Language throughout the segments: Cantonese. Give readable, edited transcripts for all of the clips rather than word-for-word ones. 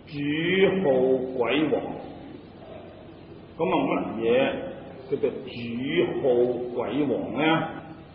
主好鬼王。咁乜嘢叫做主好鬼王呢？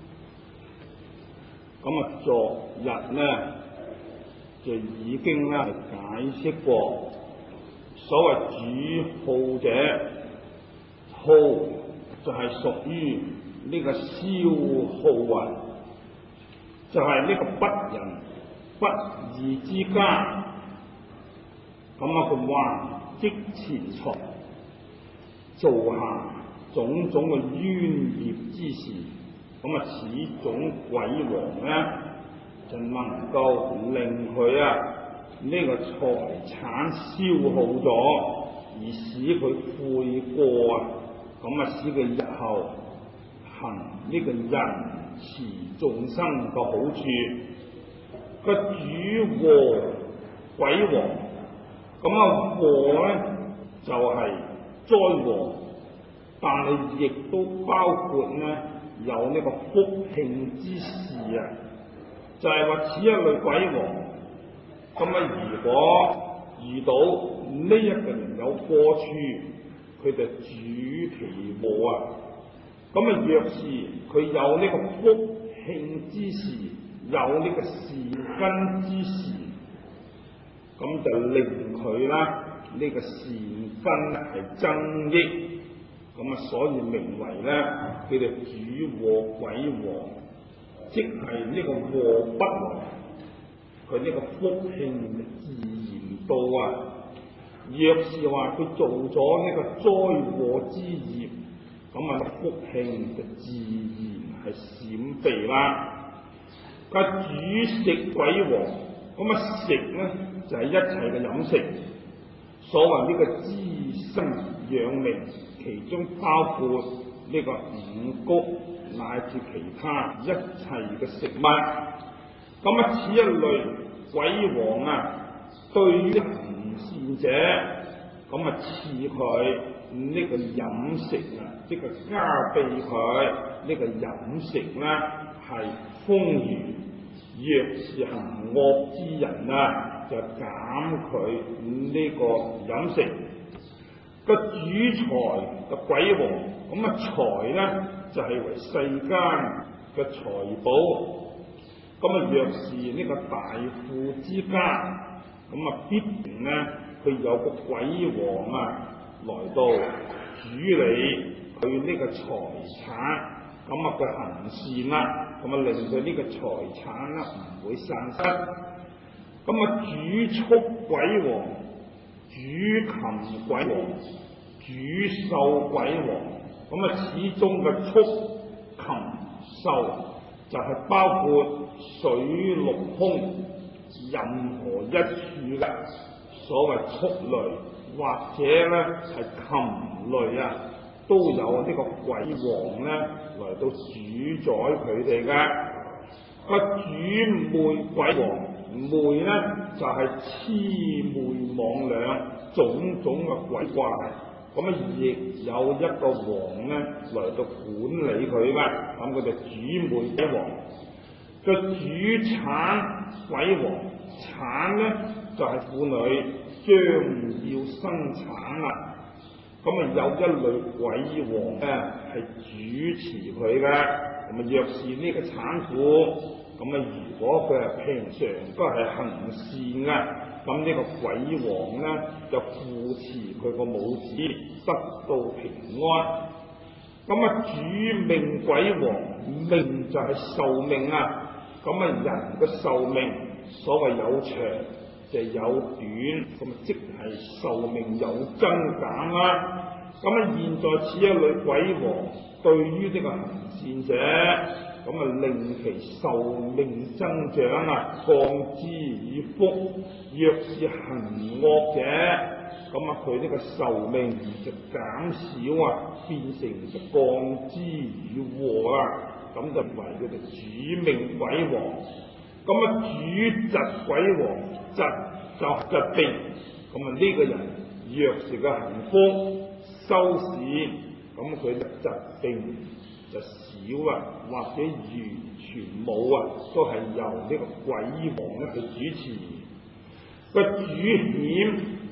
咁昨日呢就已經解釋過，所謂主好者，好就係屬於呢個消耗啊，就係呢個不仁不義之家。咁佢話積錢財，做下種種嘅冤孽之事。此種鬼王呢，就能夠令佢呢個財產消耗咗，而使佢悔過使佢日後行呢個仁慈眾生嘅好處。個主禍鬼王，禍呢就係災禍，但係亦都包括有呢個福慶之事就係話此一類鬼王，如果遇到呢一個人有過處，佢就主其禍若是佢有呢個福慶之事，有呢個善根之事，就令佢呢個善根係增益。所以名為佢哋主禍鬼王，即係呢個禍不來，佢呢個福慶自然到若是話佢做咗呢個災禍之業，福慶就自然係閃避啦。主食鬼王，食就係一切嘅飲食，所謂呢個滋生養命。其中包括呢個五穀乃至其他一切嘅食物。此一類鬼王對於行善者，賜佢呢個飲食即係加備佢呢個飲食係豐裕。若是行惡之人就減佢呢個飲食。主財嘅鬼王，財就係為世間嘅財寶。若是呢個大富之家，必然佢有個鬼王來到主理佢呢個財產，佢行善令佢呢個財產唔會散失。主畜鬼王、主禽鬼王、主獸鬼王，始終嘅畜禽獸就係包括水陸空任何一處嘅所謂畜類，或者係禽類都有呢個鬼王嚟到主宰佢哋嘅。主魅鬼王，魅就係魑魅魍魎種種嘅鬼怪，亦有一個王嚟到管理佢嘅，佢就主魅鬼王。主產鬼王，產就係婦女將要生產啦，有一類鬼王係主持佢嘅。若是呢個產婦，如果佢係平常都係行善呢個鬼王就扶持佢個母子得到平安。主命鬼王，命就係壽命人嘅壽命，所謂有長就有短，即係壽命有增減現在此一類鬼王對於呢個行善者，令其壽命增長降之以福。若是行惡者，佢呢個壽命就減少變成就降之以禍就為佢哋主命鬼王。主疾鬼王，疾就疾病。呢個人若是個行福修善，佢疾病就少或者完全冇都係由呢個鬼王去主持。主險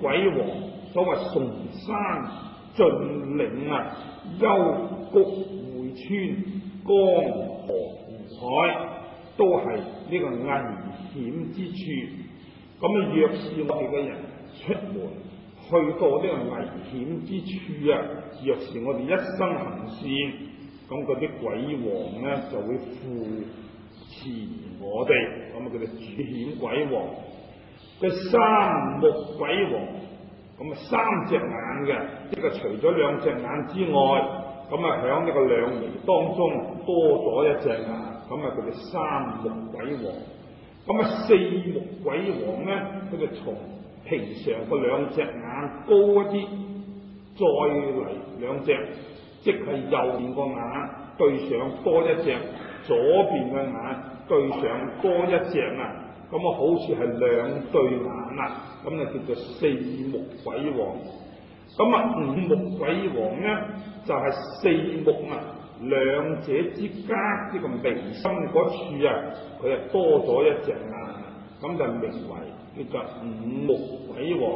鬼王，所謂崇山峻嶺啊，幽谷匯川，江河湖海，都係呢個危險之處。咁若是我哋嘅人出門去到呢個危險之處啊，若是我哋一生行善，咁嗰啲鬼王咧就會扶持我哋，咁佢哋主顯鬼王。佢三目鬼王，咁三隻眼嘅，即係除咗兩隻眼之外，咁響呢個兩眉當中多咗一隻眼，咁佢哋三目鬼王。咁四目鬼王咧，佢哋從平常個兩隻眼高一啲，再嚟兩隻，即係右邊個眼對上多一隻，左邊嘅眼對上多一隻啊！咁好似係兩對眼啦，咁就叫做四目鬼王。咁五目鬼王咧，就係四目啊，兩者之間呢個眉心嗰處啊，佢係多咗一隻眼，咁就名為叫做五目鬼王。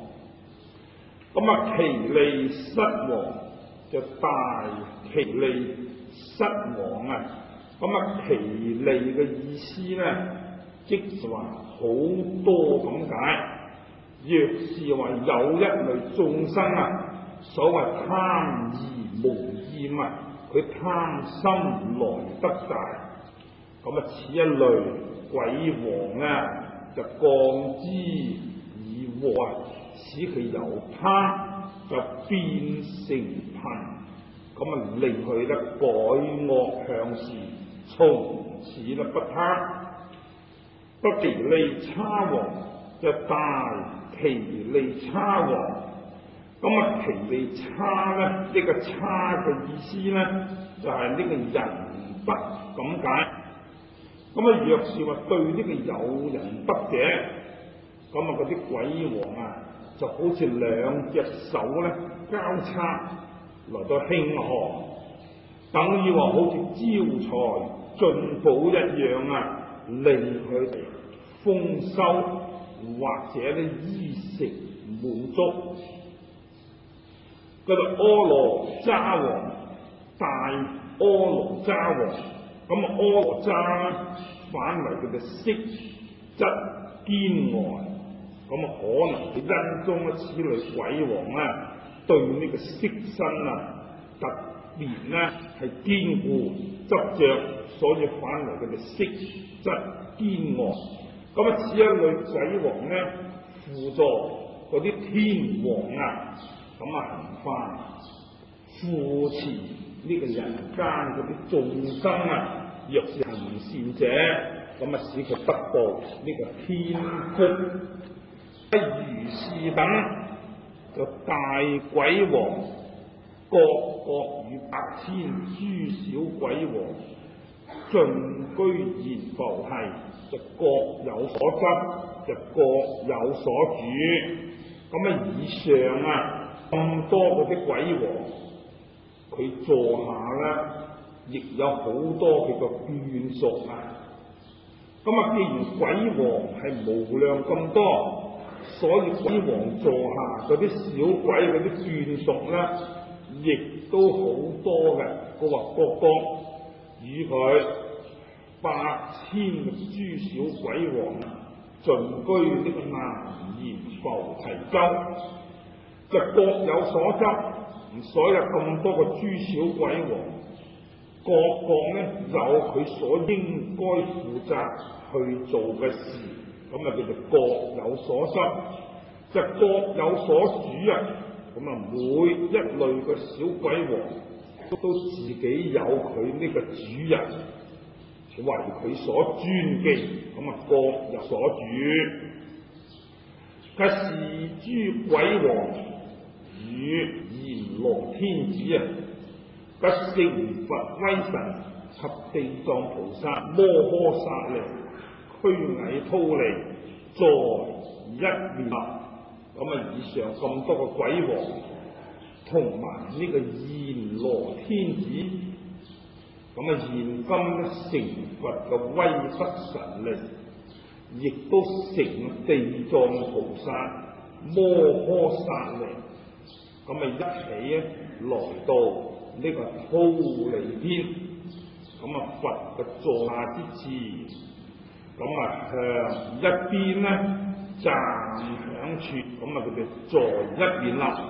咁奇利失王就大奇利失王啊！咁奇利嘅意思咧，即係話好多咁解。若是話有一類眾生啊，所謂貪而無厭啊，佢貪心來得大，咁此一類鬼王啊，就降之以禍，使佢由貪就變成貧，咁令佢咧改惡向善，從此咧不貪。不奇利叉王就大奇利叉王，咁奇利叉咧呢個叉嘅意思咧就係呢個人不咁解。咁若是話對呢個有人不者，咁嗰啲鬼王啊就好似兩隻手咧交叉來到慶賀，等於話好似招財進寶一樣啊，令佢哋豐收或者咧衣食滿足。叫做阿羅渣王，大阿羅渣王。咁阿羅渣反為佢嘅色質堅毅，咁可能佢因中此類鬼王啊，對呢個色身啊特別咧係堅固執着，所以反為佢嘅色質堅毅。咁此一類鬼王咧，輔助嗰啲天王啊，咁行翻扶持呢個人間嗰啲眾生啊，若是行善者，咁使佢得到呢個天福。如是等就大鬼王，各與百千諸小鬼王盡居言浮繫，就各有所執，就各有所主。咁以上啊咁多嗰啲鬼王，佢座下咧亦有好多佢個眷屬啊。既然鬼王係無量咁多，所以鬼王座下嗰啲小鬼嗰啲眷屬咧，亦都好多嘅。佢話各與佢8000嘅諸小鬼王盡居呢個南閻浮提洲，就各有所執。所有咁多個諸小鬼王，各咧有佢所應該負責去做嘅事，咁叫做各有所執，就各有所主啊。每一類嘅小鬼王都自己有佢呢個主人，為佢所尊敬，各有所主。係是諸鬼王與閻羅天子啊，不成佛威神及地藏菩薩摩訶薩利虛偽忉利在一面以上咁多個鬼王，同埋呢個閻羅天子，現今成佛嘅威德神力，亦都成地藏菩薩摩訶薩尼，咁一起來到呢個忉利天，佛嘅座下之次，向一邊站響處，佢哋在一邊啦。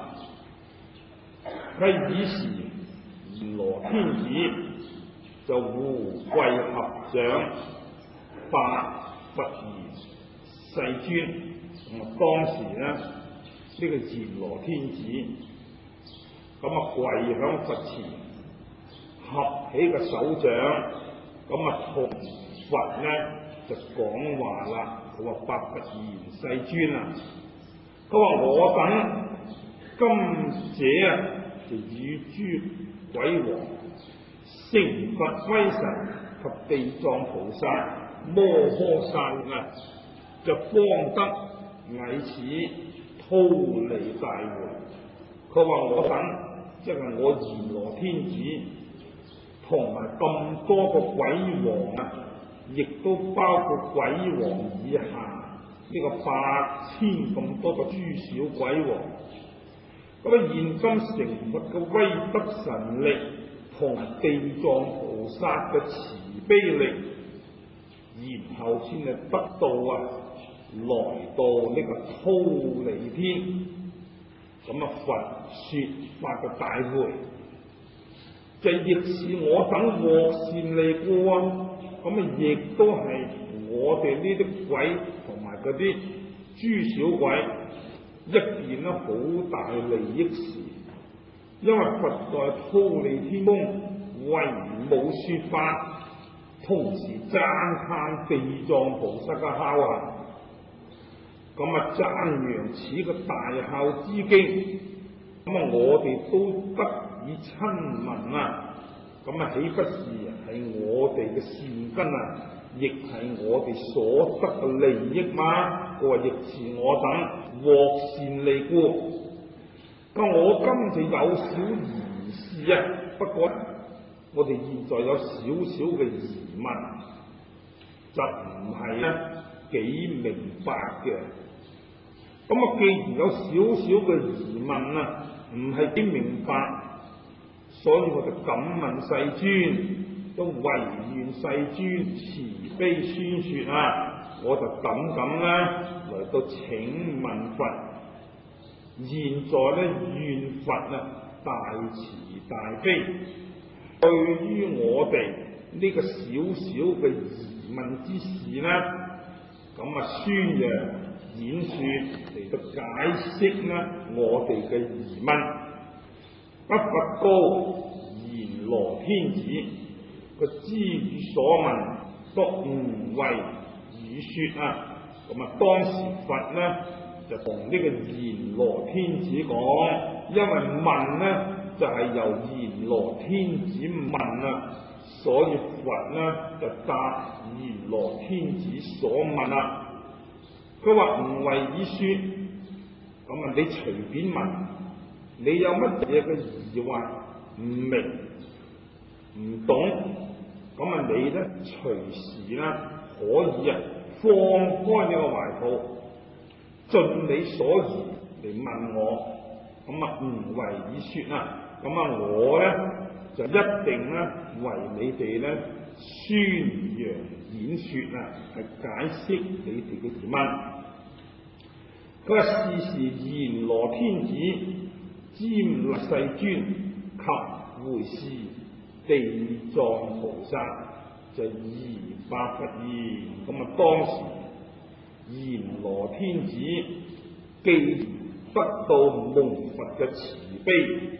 喺以時閻羅天子就胡跪合掌，白佛言：世尊。當時呢個閻羅天子跪響佛前，合起個手掌，同佛就講話啦。佢話：白佛言，世尊啊，佢話我等今者就與諸鬼王、成佛威神及地藏菩薩、摩訶薩就方得詣此忉利大會。佢話我等即係我閻羅天子同埋咁多個鬼王亦都包括鬼王以下呢個8000咁多個諸小鬼王。現今成佛嘅威德神力同地藏菩薩嘅慈悲力，然後先係得到來到呢個忉利天，佛說法嘅大會，就亦是我等獲善利故亦都係我哋呢啲鬼同埋嗰啲諸小鬼一件好大利益事。因為佛在忉利天宮為母說法，同時讚歎地藏菩薩嘅孝行，讚揚此個大孝之經，我哋都得以親聞豈不是係我哋嘅善根亦係我哋所得嘅利益嗎？佢話亦是我等獲善利故。我今就有小疑事不過我哋現在有少少嘅疑問，就唔係幾明白嘅。既然有少少嘅疑問唔係幾明白，所以我就敢問世尊，都唯願世尊慈悲宣說我就咁來到請問佛。現在願佛大慈大悲，對於我哋呢個小小嘅疑問之事宣揚演說嚟到解釋我哋嘅疑問。佛告閻羅天子，個知語所問都唔為語說當時佛就同呢個閻羅天子講，因為問就係由閻羅天子問所以佛就答閻羅天子所問佢話唔為語說，你隨便問，你有乜嘢嘅疑惑唔明唔懂，你隨時可以放開你個懷抱，盡你所疑嚟問我，唔為語說我就一定為你哋宣揚演說係解釋你哋嘅疑問。佢話是時閻羅天子瞻禮世尊及會示地藏菩薩，就儀白佛言。當時閻羅天子既得到蒙佛嘅慈悲，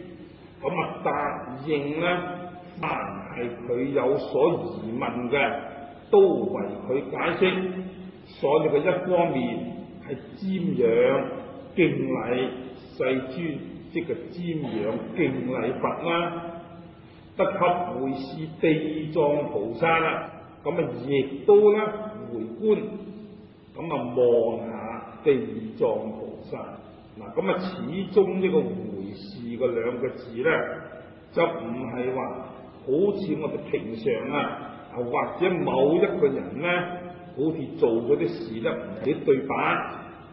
答應凡係佢有所疑問嘅，都為佢解釋。所以佢一方面係瞻仰敬禮世尊，即係瞻仰敬禮佛得給會示地藏菩薩亦都回觀望下地藏菩薩始終呢個會示嗰兩個字就唔係話好似我哋平常或者某一個人好似做嗰啲事唔係對白，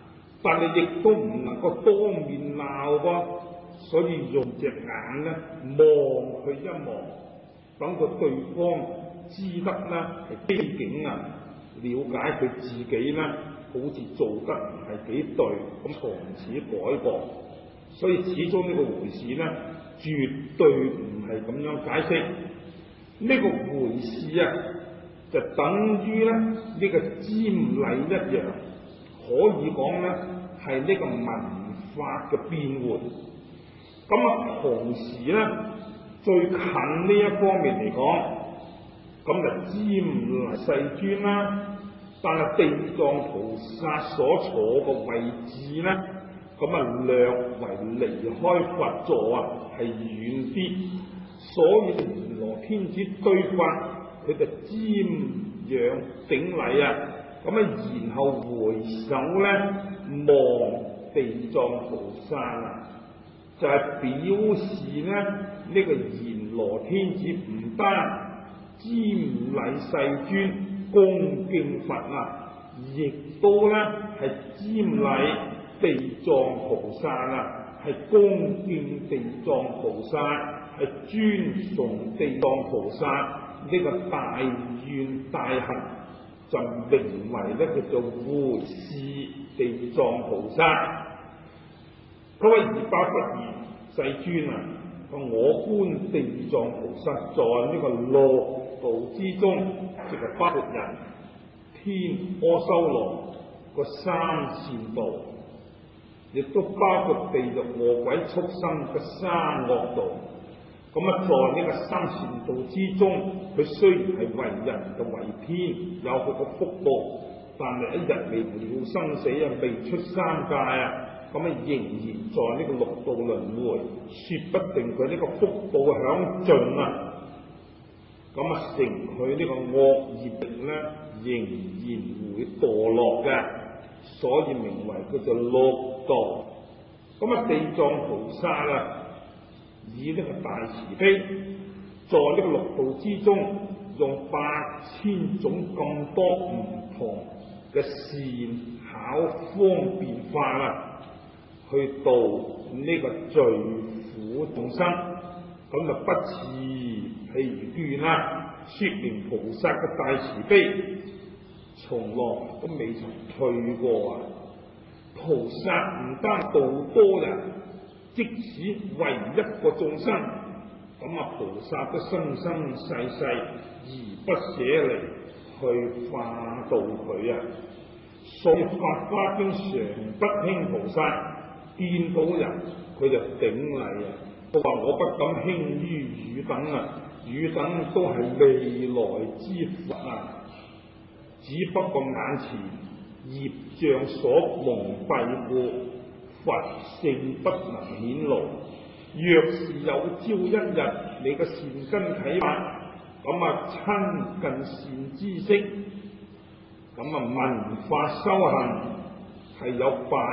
但係亦都唔能夠當面鬧噃，所以用隻眼咧望佢一望，等個對方知得咧係機警啊，了解佢自己咧好似做得唔係幾對，咁從此改過。所以始終呢個回事咧，絕對唔係咁樣解釋。呢個回事啊，就等於咧呢個瞻禮一樣，可以講咧係呢個文化嘅變換。咁啊，同時咧最近呢一方面嚟講，咁就瞻禮世尊啦。但係地藏菩薩所坐嘅位置咧，咁啊略為離開佛座啊係遠啲，所以閻羅天子對佛佢就瞻仰頂禮啊，咁啊然後回首咧望地藏菩薩啊，就係表示咧呢個閻羅天子唔單瞻禮世尊恭敬佛啊，亦都咧係瞻禮地藏菩薩啊，係恭敬地藏菩薩，係尊崇地藏菩薩呢個大願大行，就名為咧叫做回視地藏菩薩。佢話二百不二世尊啊，我觀地藏菩薩在呢個六道之中，即係包括人、天、阿修羅個三善道，亦都包括地獄、餓鬼、畜生嘅三惡道。咁啊，在呢個三善道之中，佢雖然係為人嘅為天，有佢個福報，但係一日未了生死啊，未出三界啊，咁啊仍然在呢個六道輪迴，說不定佢呢個福報享盡啊，咁啊成佢呢個惡業力咧，仍然會墮落嘅，所以名為叫做六道。咁啊，地藏菩薩啊，以呢個大慈悲，在呢個六道之中，用8000種咁多唔同嘅善巧方便法啊，去度呢個罪苦眾生，咁就不辭疲倦啦，說明菩薩嘅大慈悲從來都未曾退過啊！菩薩唔單度多人，即使為一個眾生，咁啊菩薩都生生世世而不捨離去化度佢啊！所以《法華經》常不輕菩薩見到人佢就頂禮啊！佢話我不敢輕於汝等啊，汝等都係未來之佛啊，只不過眼前業障所蒙蔽故，佛性不能顯露。若是有朝一日你嘅善根啟發，咁啊親近善知識，咁啊聞法修行，係有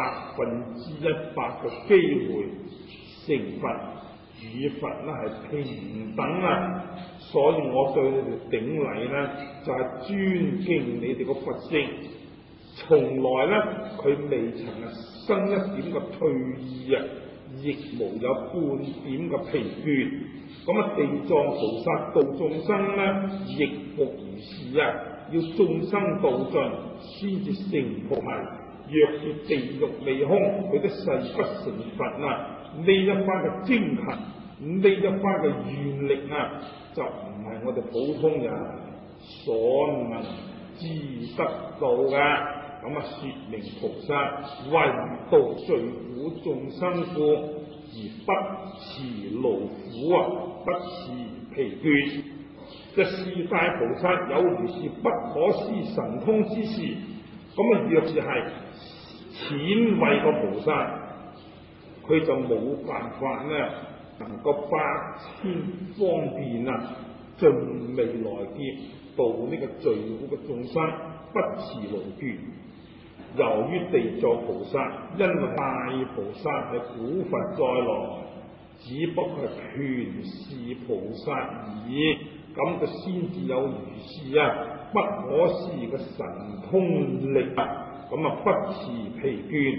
100%嘅機會成佛，與佛咧係平等啊！所以我對你哋頂禮咧，就係尊敬你哋個佛性，從來咧佢未曾生一點嘅退意啊，亦無有半點嘅疲倦。咁啊，地藏菩薩度眾生咧，亦復如是啊！要眾生度盡，先至成菩提。若是地獄未空，佢都誓不成佛啊！呢一番嘅精勤，呢一番嘅願力啊，就唔係我哋普通人所能知得到嘅。咁啊，說明菩薩為度罪苦眾生故，而不辭勞苦啊，不辭疲倦。這四大菩薩有如是不可思神通之事，咁啊，若是係淺慧嘅菩薩，佢就冇辦法咧，能夠8000方便啊，盡未來劫度呢個罪苦嘅眾生，不辭勞倦。由於地藏菩薩，因為大菩薩係古佛再來，只不過係權視菩薩而已，咁就先至有如是啊不可思議嘅神通力啊，咁啊不辭疲倦。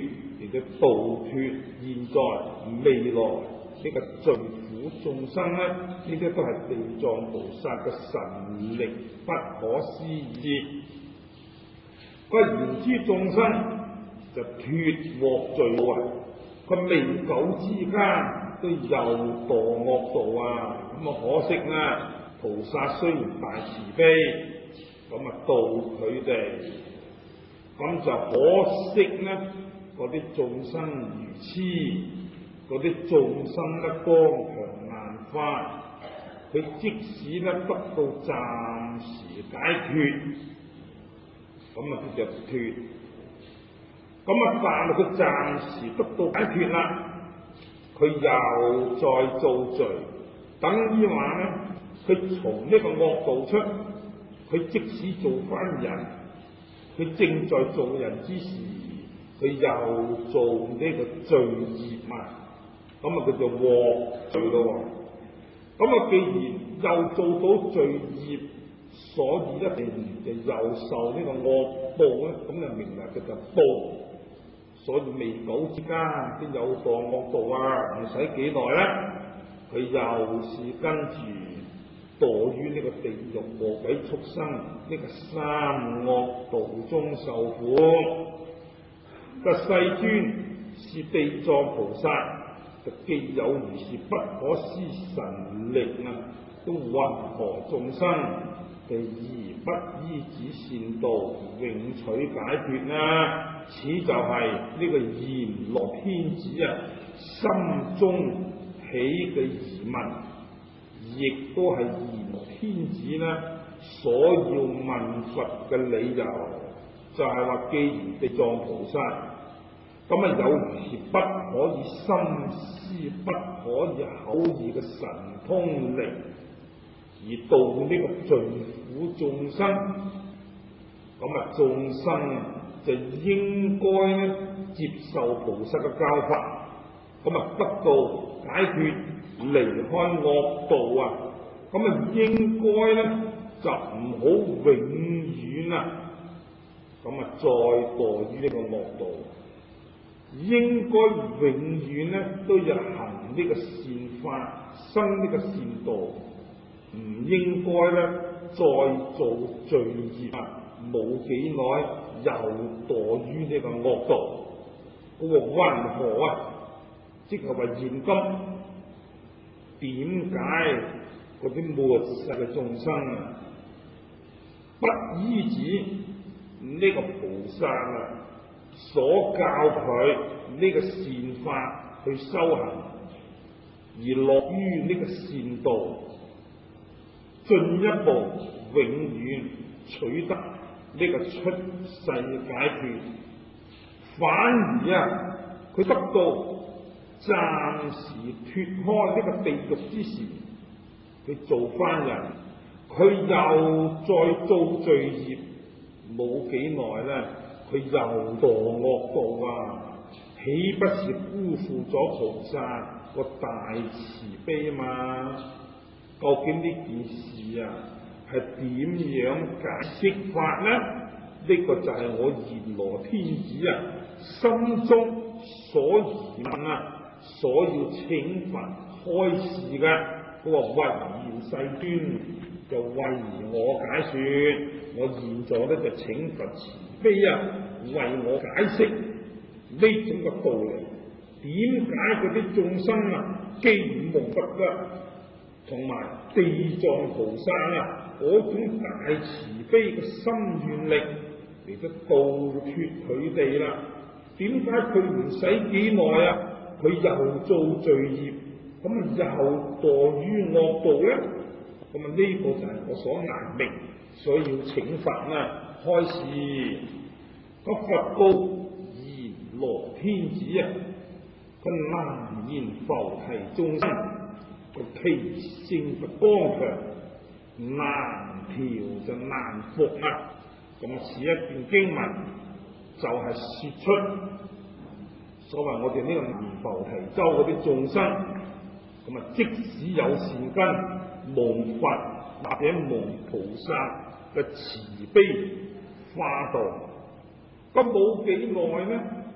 嚟到度脱現在未來呢個罪苦眾生咧，呢啲都係地藏菩薩嘅神力不可思議。佢言之眾生就脱獲罪禍，佢未久之間都又墮惡道啊！咁啊可惜啦，菩薩雖然大慈悲，咁啊度佢哋，咁就可惜咧，嗰啲眾生愚痴，嗰啲眾生咧剛強硬化，佢即使咧得到暫時解脫，咁啊佢就脫。咁啊，但係佢暫時得到解脫啦，佢又再造罪，等於話咧，佢從呢個惡道出，佢即使做翻人，佢正在做人之時，佢又做呢個罪業啊，咁啊佢就獲罪咯。咁啊，既然又做到罪業，所以一定就又受呢個惡報咧，咁就明白佢就報。所以未久之間都有墮惡道啊，唔使幾耐啦，佢又是跟住墮於呢個地獄魔鬼畜生呢個三惡道中受苦。個世尊是地藏菩薩，就既有如是不可思神力啊，都云何眾生嘅而不依止善道，永取解脫啊！此就係呢個閻羅天子啊心中起嘅疑問，亦都係閻羅天子呢所要問佛嘅理由，就係話既然地藏菩薩咁啊有如是不可以心思、不可以口議嘅神通力，而度呢個罪苦眾生，咁啊眾生就應該咧接受菩薩嘅教法，咁啊得到解脫，離開惡道啊！咁啊應該咧就唔好永遠啊，咁啊再墮於呢個惡道，應該永遠咧都要行呢個善法，生呢個善道，唔應該咧再做罪業啊！冇幾耐又墮於呢個惡道，嗰個云何啊？即係話現今點解嗰啲末世嘅眾生啊，不依止呢個菩薩啊所教佢呢個善法去修行，而落於呢個善道，進一步永遠取得呢個出世解脫，反而啊，佢得到暫時脫開呢個地獄之時，佢做翻人，佢又再做罪業，冇幾耐咧，佢又墮惡道啊！豈不是辜負咗菩薩個大慈悲嘛？究竟呢件事啊，係點樣解釋法呢？呢個就係我閻羅天子啊心中所疑問啊，所要請佛開示嘅。佢話唯願世尊就為我解說，我現在咧就請佛慈悲啊，為我解釋呢種嘅道理。點解嗰啲眾生啊，既然蒙佛噶，同埋地藏菩薩啊嗰種大慈悲嘅心願力嚟到度脱佢哋啦？點解佢唔使幾耐啊，佢又做罪業，咁啊又墮於惡道咧？咁啊呢個就係我所難明，所以要請佛啊開示。個佛告閻羅天子啊，佢難言浮提眾生，個其性不剛強，難調就難服啊！咁啊，此一段經文就係說出所謂我哋呢個南浮提洲嗰啲眾生，咁啊，即使有善根，蒙佛或者蒙菩薩嘅慈悲化度，咁冇幾耐呢，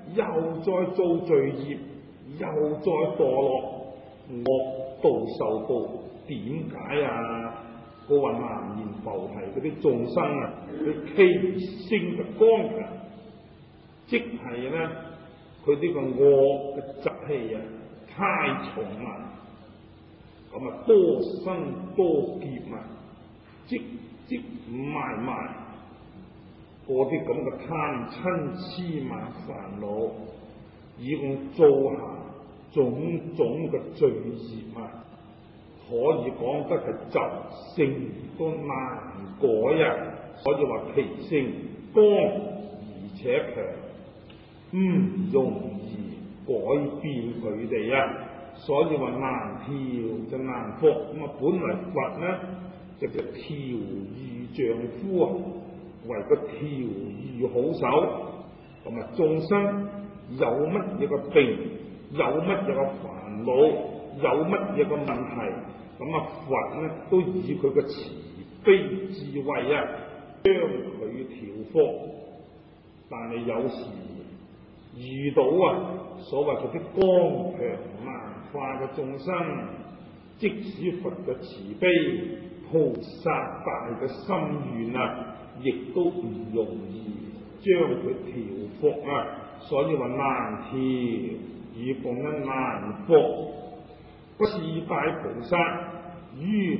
又再做罪業，又再墮落，惡道受報。點解啊？嗰個南閻浮提嗰啲眾生啊，佢其性嘅剛強，即係咧佢呢個惡嘅習氣啊太重啦，咁啊多生多劫啊，積積埋埋嗰啲咁嘅貪嗔痴慢煩惱，以共造下種種嘅罪業啊，可以講得係習性都難改啊，所以話其性剛而且強，唔容易改變佢哋啊，所以話難調就難服。咁啊，本嚟佛呢就叫調御丈夫啊，為個調御好手。咁啊，眾生有乜嘢個病，有乜嘢個煩惱，有乜嘢個問題，咁啊佛呢都以佢嘅慈悲智慧啊，將佢調伏。但係有時遇到啊所謂嗰啲剛強難化嘅眾生，即使佛嘅慈悲、菩薩大嘅心願啊，亦都唔容易將佢調伏啊。所以話難調以共一難伏。嗰四大菩薩於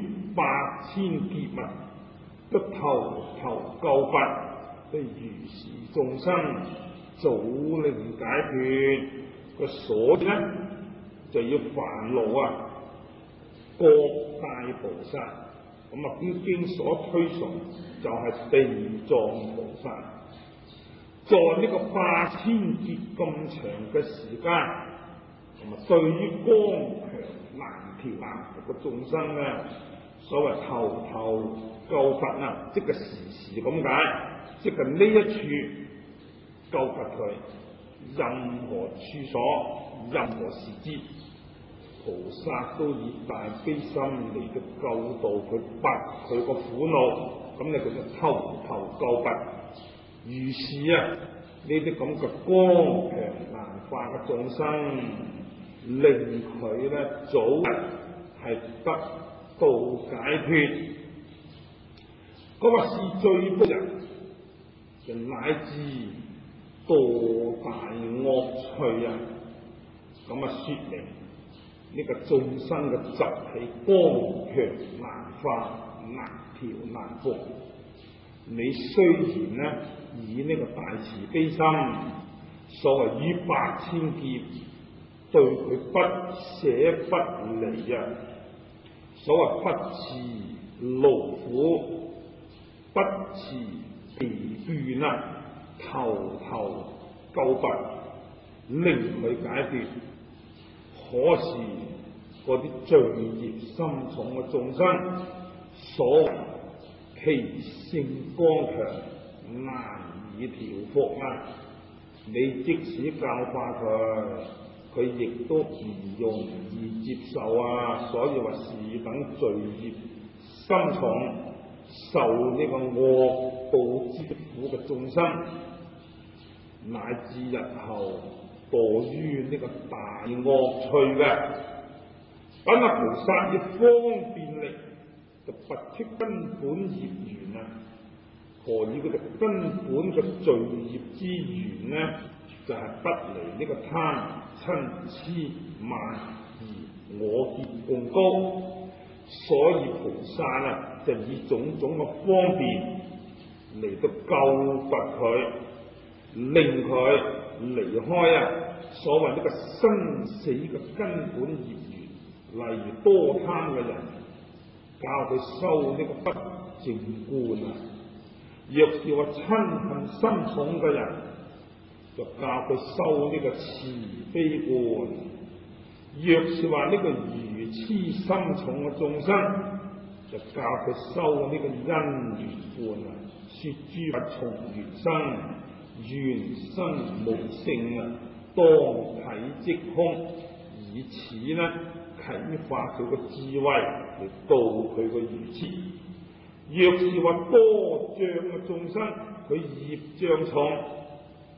8000劫啊，都頭救拔，對如是眾生早令解脫。個所以咧就要煩惱啊各大菩薩。咁啊經經所推崇就係地藏菩薩，在呢個8000劫咁長嘅時間，咁啊對於剛強難調難服嘅眾生咧，所謂頭救拔啊，即係時時咁解，即係呢一處救拔佢，任何處所、任何時節，菩薩都以大悲心嚟到救度佢，拔佢個苦惱。咁你叫做頭救拔。如是啊，呢啲咁嘅剛強難化嘅眾生，令佢咧早係得到解脫。嗰個是最不人，就乃至墮大惡趣啊！咁啊，說明呢個眾生嘅習氣剛強難化、難調難服。你雖然呢以呢個大慈悲心，所謂於8000劫對佢不捨不離啊，所謂不辭勞苦，不辭疲倦啊，頭救拔，令佢解脫。可是嗰啲罪業深重嘅眾生，所謂其性剛強，難以調伏啊！你即使教化佢，佢亦都唔容易接受啊！所以話是等罪業深重，受呢個惡報之苦嘅眾生，乃至日後墮於呢個大惡趣嘅，咁啊菩薩以方便力就拔出根本業緣啊！何以佢哋根本嘅罪業之緣呢？就係不離呢個貪嗔痴慢而我見共高，所以菩薩啊就以種種嘅方便嚟到救拔佢，令佢離開啊所謂呢個生死嘅根本業緣。例如多貪嘅人，教佢修呢個不淨觀啊；若是話嗔恨心重嘅人，就教佢修呢個慈悲觀；若是話呢個愚癡心重嘅眾生，就教佢修呢個因緣觀啊。說諸法從緣生，緣生無性啊，當體即空，以此呢啟發佢個智慧嚟度佢個愚癡。若是話多障嘅眾生，佢業障重，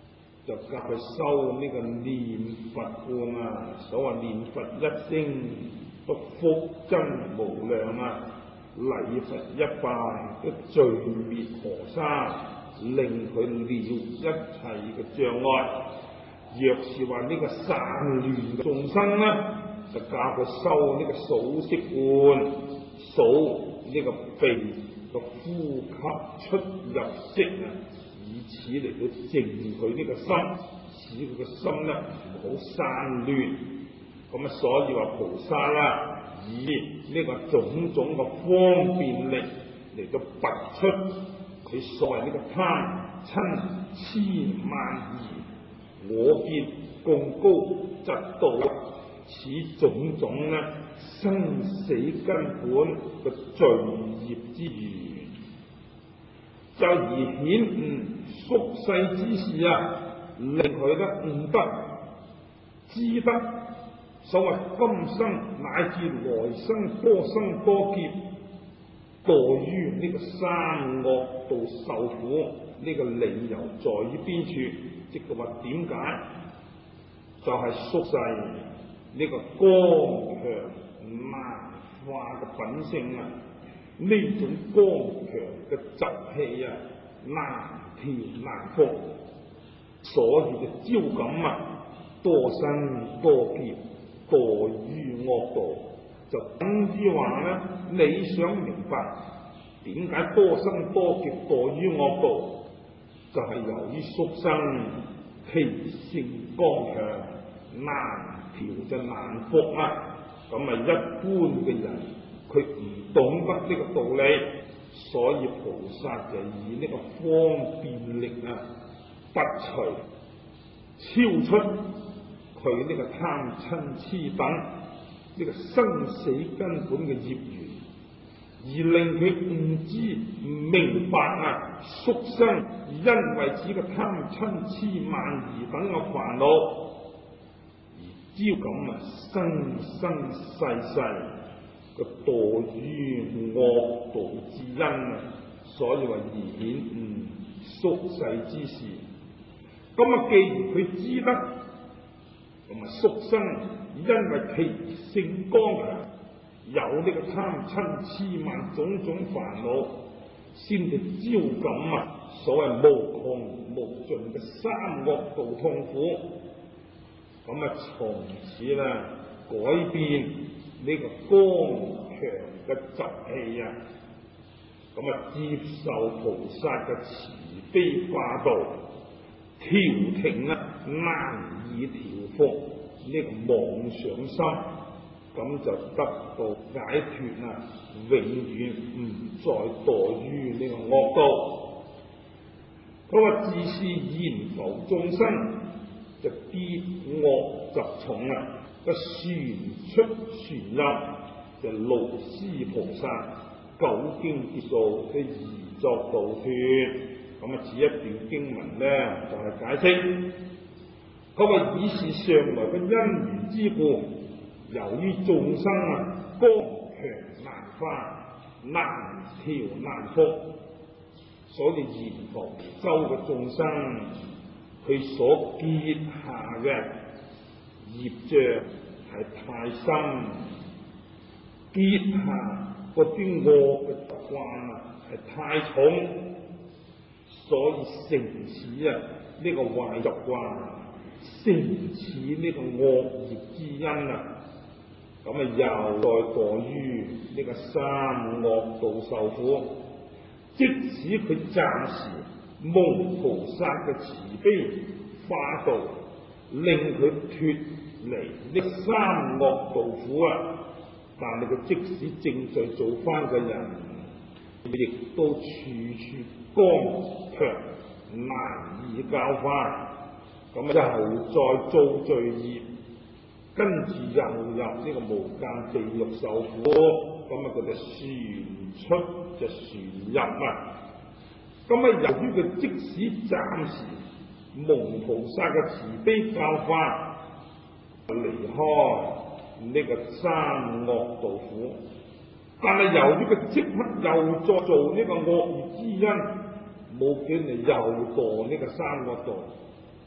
就教佢修呢個念佛觀啊。所謂念佛一聲，都福增無量啊！禮佛一拜，都罪滅河沙，令佢了一切嘅障礙。若是話呢個散亂嘅眾生呢，就教佢修呢個數息觀，數呢個鼻個呼吸出入息啊，以此嚟到靜佢呢個心，使佢個心呢唔好散亂。咁啊，所以話菩薩啦，以呢個種種嘅方便力嚟到拔出佢所謂呢個貪嗔痴慢疑，我見共高嫉妒，此種種呢生死根本嘅罪業之源，就而顯悟宿世之事啊，令佢呢悟得知得。所謂今生乃至來生多生多劫，墮於呢個三惡道受苦，呢個理由在於邊處？即係話點解？就係宿世呢個剛強難化嘅品性啊！呢種剛強嘅習氣啊，難調難服，所以就招感啊，多生多劫。墮於惡道，就等於話咧，你想明白點解多生多劫墮於惡道，就係由於宿生氣性剛強，難調就難服啊。咁啊，一般嘅人佢唔懂得呢個道理，所以菩薩就以呢個方便力啊，拔除超出佢呢個貪嗔痴等呢個生死根本嘅業緣，而令佢悟知明白啊，宿生因為此個貪嗔痴慢疑等嘅煩惱，而招感啊生生世世嘅墮於惡道之因啊，所以話而顯悟宿世之事。咁啊，既然佢知得。咁啊，宿生因為其性剛強，有呢個貪嗔痴慢種種煩惱，先至招感啊所謂無窮無盡嘅三惡道痛苦。咁啊，從此咧改變呢個剛強嘅習氣啊，咁啊接受菩薩嘅慈悲化度，調停啊難以調伏呢個妄想心，咁就得到解脫啊，永遠唔再墮於呢個惡道。佢話自是言浮眾生，就必惡習重啊，個旋出旋入，就勞師菩薩久經劫數嘅宜作度脫。咁啊，此一段經文咧就係解釋，佢話以是上來嘅因緣之故，由於眾生啊剛強難化，難調難服，所以閻浮洲嘅眾生，佢所結下嘅業障係太深，結下嗰啲惡嘅習慣啊係太重。所以成此啊呢個壞習慣，成此呢個惡業之因啊，咁啊又再墮於呢個三惡道受苦。即使佢暫時蒙菩薩嘅慈悲化度，令佢脫離呢三惡道苦啊，但係佢即使正在做翻嘅人，亦都處處剛強難以教化，咁又再造罪業，跟住又入呢個無間地獄受苦，咁啊佢就旋出就旋入啊，咁啊由於佢即使暫時蒙菩薩嘅慈悲教化，離開呢個三惡道苦，但係由於佢即刻又再做呢個惡業之因，冇幾年又墮呢個三惡道，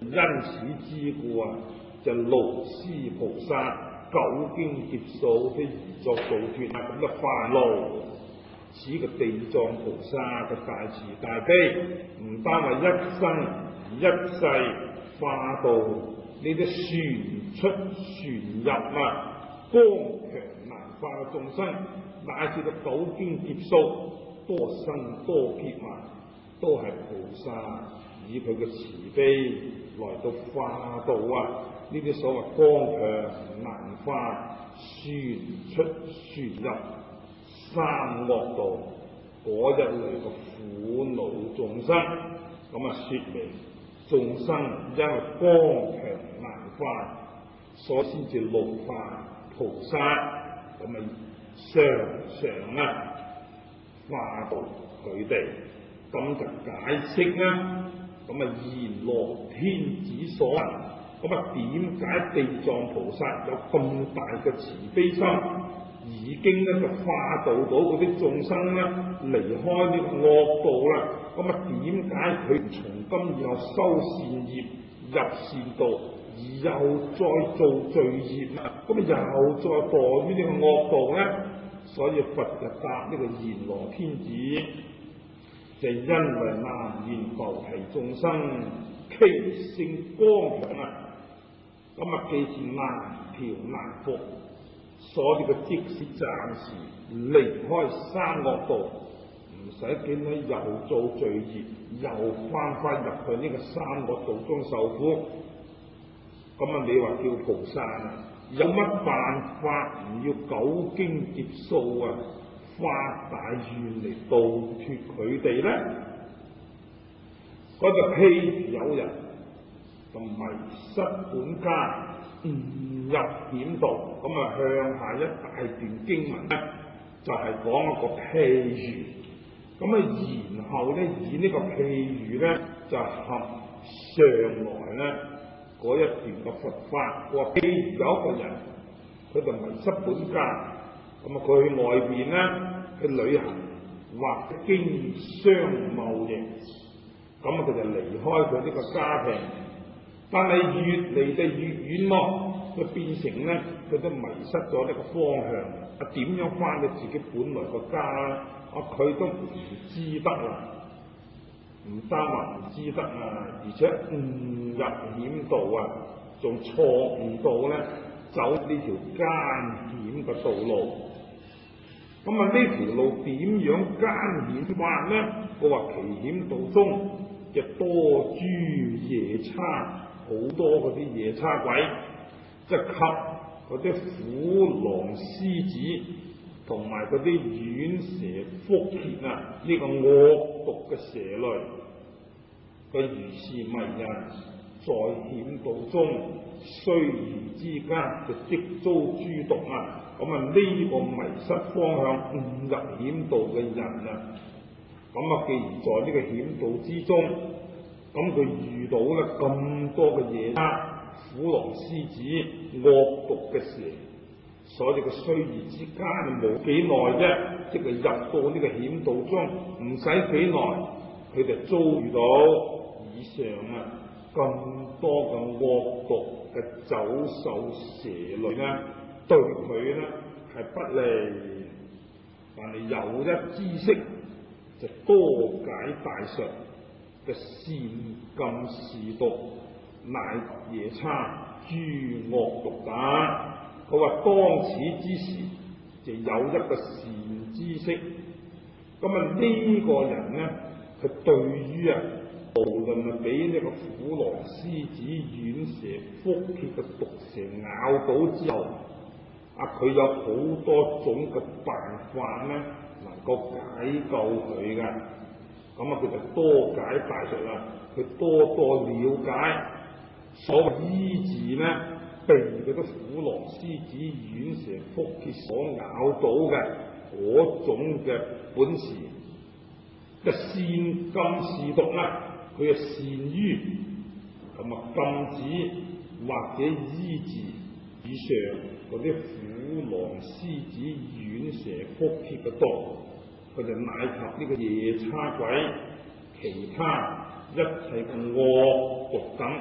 因此之故啊，就勞師菩薩久經劫數的而作度脫咁嘅煩惱。此個地藏菩薩嘅大慈大悲，唔單係一生一世化度呢啲旋出旋入剛強難化嘅眾生，乃至到久經劫數多生多劫都係菩薩以佢嘅慈悲來到化度呢啲所謂剛強難化、旋出旋入三惡道嗰一類嘅苦惱眾生，咁說明眾生因為剛強難化，所先至勞化菩薩，咁常化度佢哋，咁就解釋咁閻羅天子所行，咁點解地藏菩薩有咁大嘅慈悲心，已經就化度到嗰啲眾生離開呢個惡道啦？咁點解佢從今以後修善業入善道，而又再做罪業咁又再墮於呢個惡道呢？所以佛就答呢個閻羅天子，就因為南閻浮提眾生其性剛強咁既是難調難服，所以佢即使暫時離開三惡道，唔使幾耐又做罪業，又翻入去呢個三惡道中受苦。咁你話叫菩薩有乜辦法唔要久經劫數發大願嚟度脫佢哋呢？嗰就譬如有人就迷失本家，誤入險道，咁向下一大段經文就係講一個譬喻，咁然後以呢個譬喻就合上來嗰一段嘅佛法。話譬如有一個人，佢就迷失本家，咁佢去外邊去旅行或者經商貿易，咁佢就離開佢呢個家庭，但係越嚟就越遠咯，佢變成佢都迷失咗呢個方向，點樣翻到自己本來個家佢都唔知得啦，唔單話唔知得而且誤入險道仲錯誤到走呢條艱險嘅道路。咁呢條路點樣艱險法呢？佢話其險道中嘅多諸夜叉，好多嗰啲夜叉鬼，即及嗰啲虎狼獅子同埋嗰啲犬蛇蝮蠍呢個惡毒嘅蛇類，佢如是迷人，在險道中雖然之間就即遭諸毒咁呢個迷失方向誤入險道嘅人既然在呢個險道之中，咁佢遇到咁多嘅野叉、虎狼獅子、惡毒嘅蛇，所以佢雖然之間冇幾耐啫，即係入到呢個險道中，唔使幾耐，佢就遭遇到以上咁多嘅惡毒嘅走獸蛇類對佢係不利。但係有一知識就多解大術嘅善禁是毒，乃夜叉諸惡毒等。佢話當此之時就有一個善知識，咁呢個人佢對於無論俾呢個虎狼獅子犬蛇蝮蠍嘅毒蛇咬到之後，佢有好多種嘅辦法能夠解救佢嘅。咁佢就多解大術佢多了解所謂醫治被嗰啲虎狼獅子犬蛇蝮蠍所咬到嘅嗰種嘅本事嘅善禁是毒佢係善於禁止或者醫治以上嗰啲虎狼獅子犬蛇蝮蠍嘅毒，佢就乃及呢個夜叉鬼其他一切嘅惡毒等，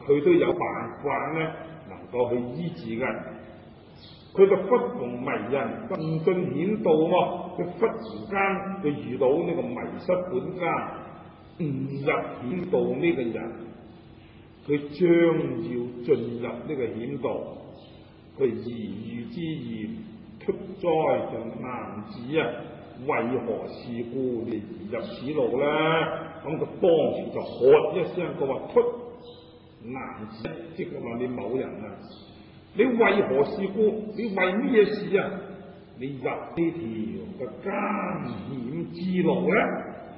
佢都有辦法咧，能夠去醫治嘅。佢就忽逢迷人，誤進險道喎。佢忽然間佢遇到呢個迷失本家、誤入險道呢個人，佢將要進入呢個險道，佢疑遇之言，囑哉就男子啊，為何事故你而入此路咧？咁佢當時就喝一聲，佢話：囑，男子，即係話你某人啊！你為何事故？你為咩事啊？你入呢條嘅艱險之路咧？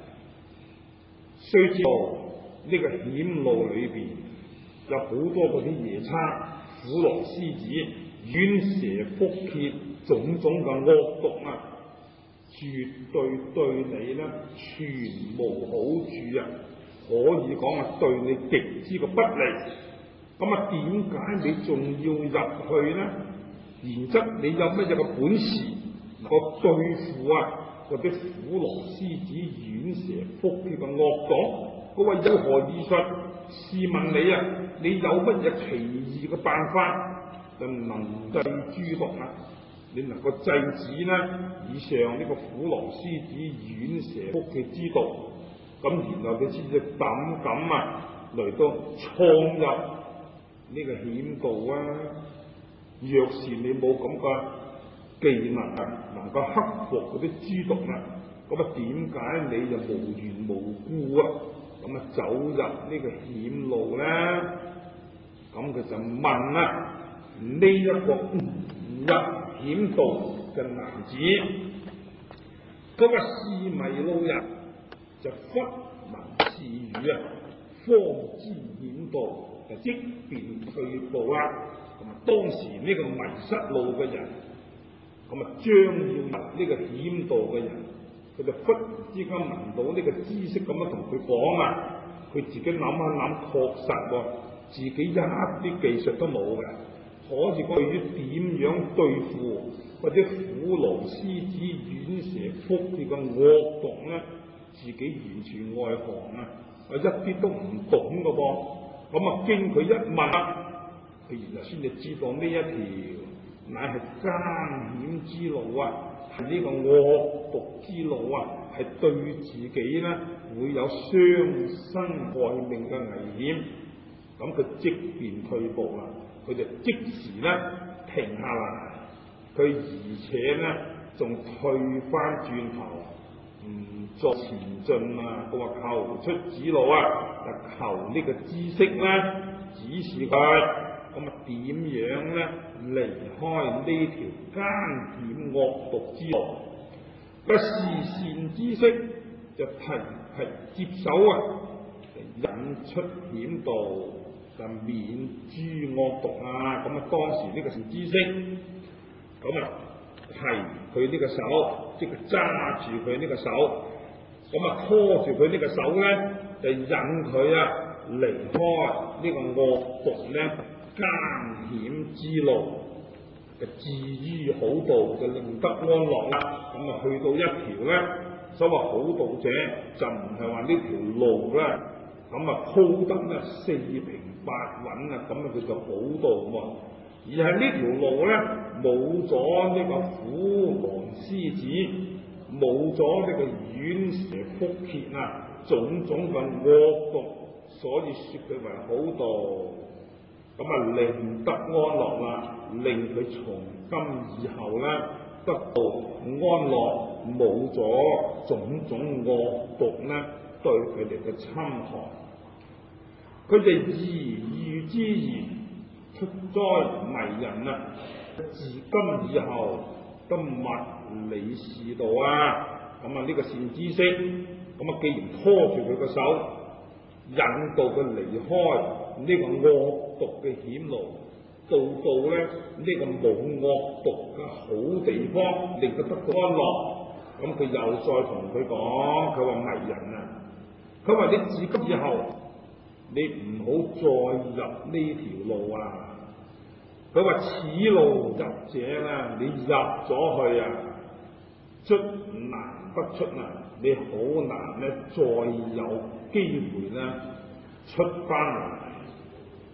須知道呢個險路裏邊有好多嗰啲夜叉、虎狼獅子、冤蛇蝮蠍，種種嘅惡毒啊，絕對對你咧全無好處啊！可以講啊，對你極之嘅不利。咁啊，點解你仲要入去呢？然則你有乜嘢嘅本事能夠對付啊嗰啲虎狼獅子、冤蛇蝮蠍嘅惡黨？佢話有何異術？試問你啊，你有乜嘢奇異嘅辦法就能制諸毒啊？你能夠制止呢以上呢個虎狼獅子、冤蛇蝮蠍之毒？咁然後佢先至膽敢啊嚟到闖入呢個險道啊！若是你冇咁嘅技能啊，能夠克服嗰啲諸毒啊，咁啊點解你就無緣無故啊咁啊走入呢個險路咧？咁佢就問啦，呢一個入險道嘅男子，嗰個是迷路人就忽聞是語啊，方知險道。就即便退步啦，咁啊當時呢個迷失路嘅人，咁啊將要入呢個險道嘅人，佢就忽然之間聞到呢個知識咁樣同佢講啊，佢自己諗一諗，確實喎，自己一啲技術都冇嘅，可是對於點樣對付或者虎狼獅子、冤蛇蝮蠍嘅惡毒咧，自己完全外行啊，一啲都唔懂嘅噃。咁啊，經佢一問，佢然後先至知道呢一條乃係艱險之路啊，係呢個惡毒之路啊，係對自己咧會有傷身害命嘅危險。咁佢即便退步啦，佢就即時咧停下嚟，佢而且咧仲退翻轉頭，唔作前進啊！佢話求出指路啊，就求呢個知識咧指示佢，咁啊點樣咧離開呢條艱險惡毒之路？個是善知識就提接手啊，引出險道，就免諸惡毒啊！咁啊當時呢個善知識，咁啊係佢呢個手，即係揸住佢呢個手。咁啊拖住佢呢個手咧，就引佢啊離開呢個惡毒咧艱險之路，就置於好道，就令得安樂啦。咁啊去到一條咧，所謂好道者就唔係話呢條路咧，咁啊鋪得咧四平八穩啊，咁啊叫做好道喎。而係呢條路咧冇咗呢個虎狼獅子。冇咗呢個冤蛇蝮蠍啊，種種嘅惡毒，所以說佢為好道，咁啊令得安樂啦，令佢從今以後咧得到安樂，冇咗種種惡毒咧對佢哋嘅侵害。佢哋疑遇之言，囑哉迷人啊！自今以後都勿理是道啊！咁啊呢個善知識，咁啊既然拖住佢個手，引導佢離開呢個惡毒嘅險路，到咧呢個冇惡毒嘅好地方，令佢得到安樂。咁佢又再同佢講，佢話迷人啊！佢話你自今以後，你唔好再入呢條路啊！佢話此路入者啦，你入咗去啊，出難不出啊！你好難咧再有機會咧出翻嚟。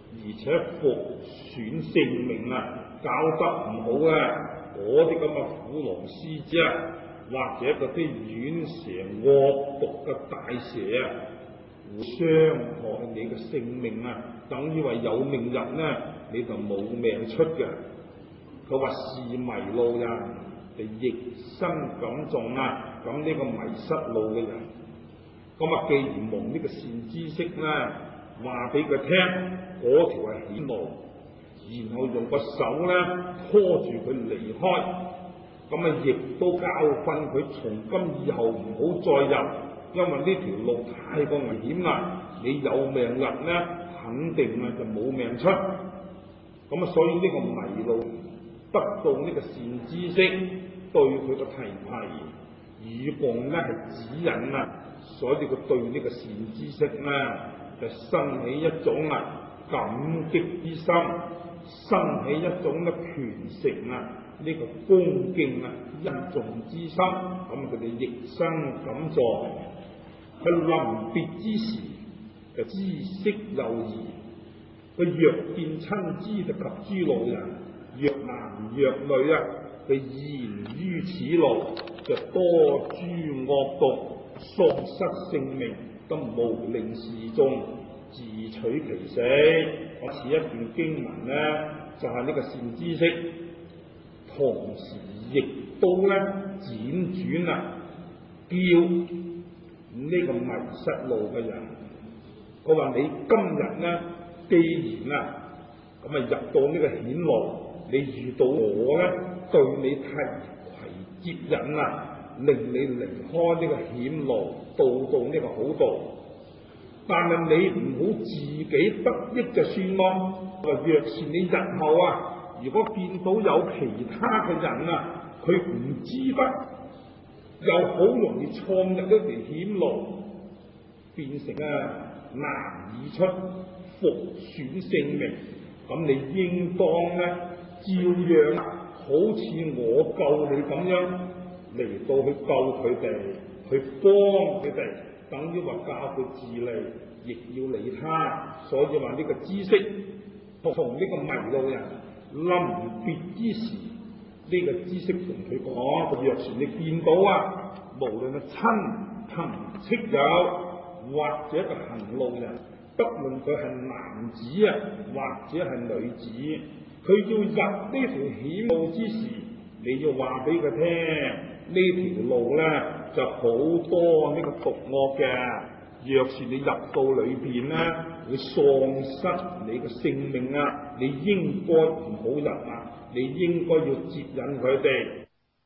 而且復損性命啊，搞得唔好啊，嗰啲咁嘅虎狼獅子啊，或者嗰啲軟蛇惡毒嘅大蛇啊，會傷害你嘅性命啊，等於話有命人呢，你就冇命出嘅。佢話是迷路人，就逆身感重啊，咁呢個迷失路嘅人，咁啊既然蒙呢個善知識呢，話俾佢聽嗰條係險路，然後用個手呢拖住佢離開，咁啊亦都教訓佢從今以後唔好再入，因為呢條路太過危險啦，你有命人呢肯定啊就冇命出，咁啊所以呢個迷路得到呢個善知識對佢嘅提攜與共呢係指引啊，所以佢對呢個善知識呢就生起一種感激之心，生起一種虔誠呢個恭敬恩重之心，咁佢哋逆生感助。佢臨別之時就知識幼兒，佢若見親知就及諸路人，若男若女佢言於此路就多諸惡毒，喪失性命，都無令示眾，自取其死。我似一段經文呢，就係呢個善知識，同時亦都呢輾轉叫呢個迷失路嘅人，佢話你今日呢，既然咁入到呢個險路，你遇到我呢，對你提攜接引令你離開呢個險路，到呢個好道。但係你唔好自己得益就算咯。若是你日後如果見到有其他嘅人佢唔知得，又好容易闖入一條險路，變成難以出，復損性命。咁你應當照樣好似我救你咁樣嚟到去救佢哋，去幫佢哋，等於話教佢自利，亦要理他。所以話呢個知識同呢個迷路人臨別之時，呢個知識同佢講：若是你見到無論係親朋戚友或者個行路人，不論佢係男子或者係女子，佢要入呢條險路之時，你要話俾佢聽，呢條路就好多呢個毒惡嘅。若是你入到裏邊會喪失你嘅性命你應該唔好入你應該要接引佢哋。